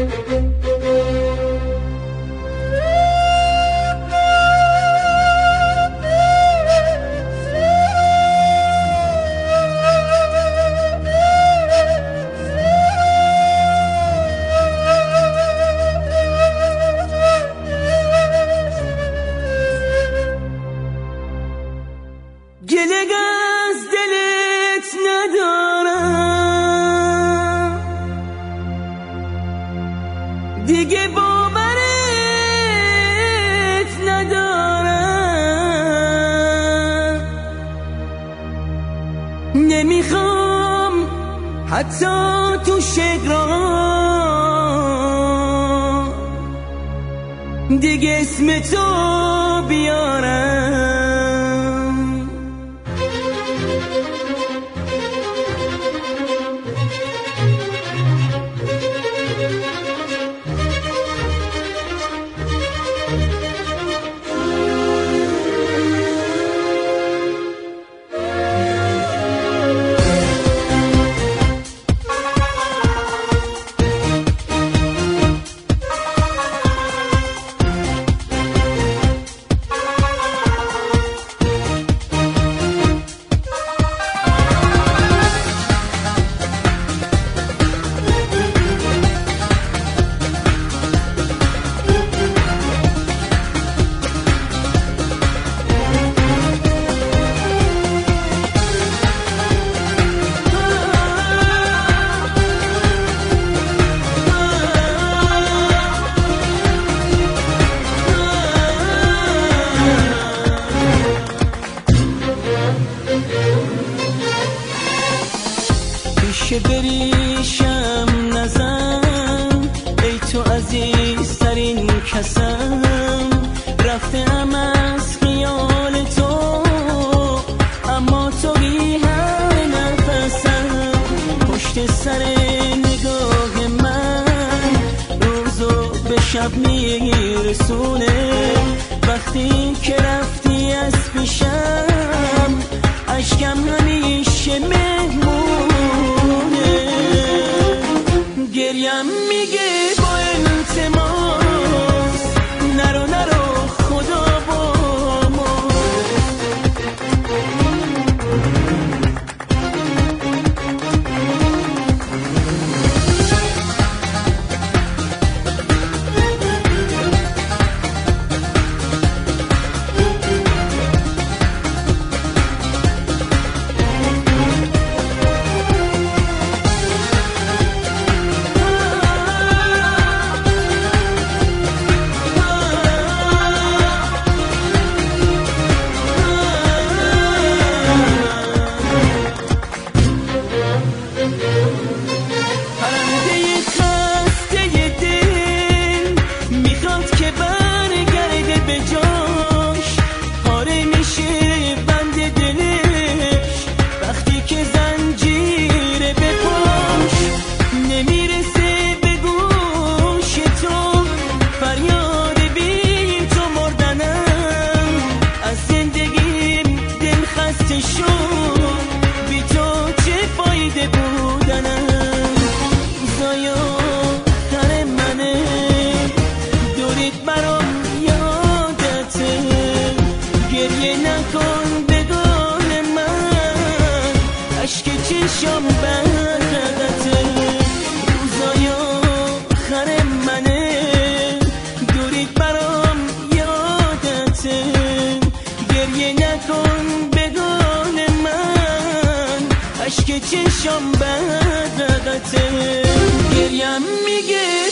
گله از دلت ندارم دیگه، باورت ندارم، نمیخوام حتی تو شگران دیگه اسم تو بیارم. که بریشم نزن، ای تو عزیزترین کسم، رفتم از خیال تو اما تو بی هر نفسم، پشت سر نگاه من روزو به شب میرسونه، وقتی که رفتی از پیشم اشکم همیشه مهمونه، گریم میگه با التماس نرو نرو خدا با ما. چشم بردته روزای آخر منه، دورید برام یادته، گریه نکن بدون من، اشک چشم بردته، گریم میگه